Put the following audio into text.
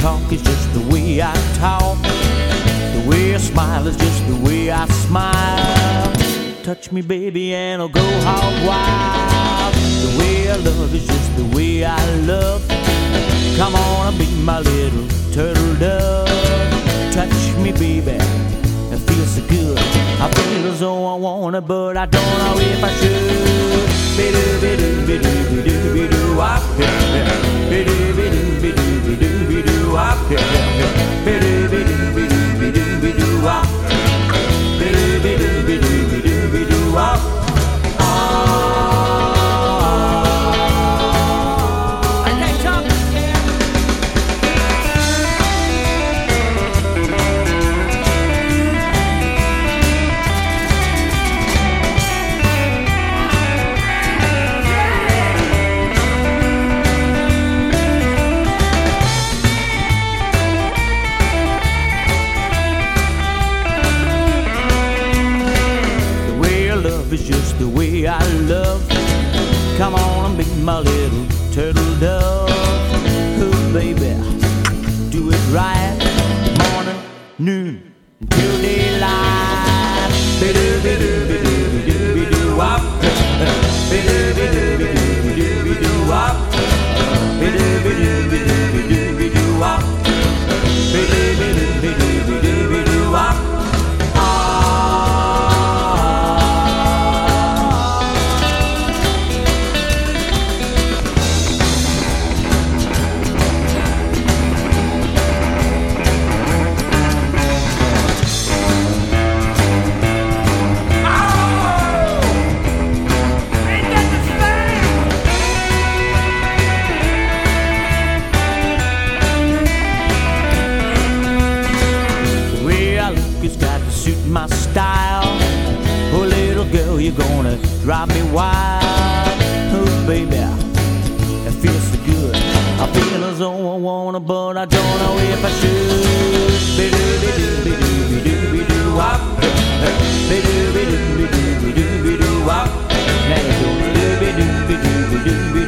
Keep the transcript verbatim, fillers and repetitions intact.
talk is just the way I talk. The way I smile is just the way I smile. Touch me, baby, and I'll go hog wild. The way I love is just the way I love. Come on and be my little turtle dove. Touch me, baby, it feels so good. I feel as though I want it, but I don't know if I should. Be-doo, be-doo, be-doo, be-doo, be-doo, wop, yeah. Be-doo, be-doo, be-doo, be-doo, be-doo, wop, yeah. Be-doo, be-doo, be-doo, be-doo, be-doo, wop. Be-doo, be-doo, be-doo, be-doo, be-doo, wop. Is just the way I love. Come on and be my little turtle dove. Oh, baby, do it right. Morning, noon, until daylight. Be-doo, be-doo, be-doo, be-doo, be-doo, wop. Be-doo, be-doo, be-doo, be-doo, be-doo, wop. Be-doo, be-doo, be-doo, be-doo, be-doo, wop. Be-doo, be-doo, be-doo, be-doo, be-doo, wop. My style. Oh, little girl, you're gonna drive me wild. Oh, baby, it feels so good. I feel as though I wanna, but I don't know if I should. Be-doo, be-doo, be-doo, be-doo, be-doo, wop. Be-doo, be-doo, be-doo, be-doo, be-doo, wop. Now you go be-doo, be-doo, be-doo, be-doo, be-doo.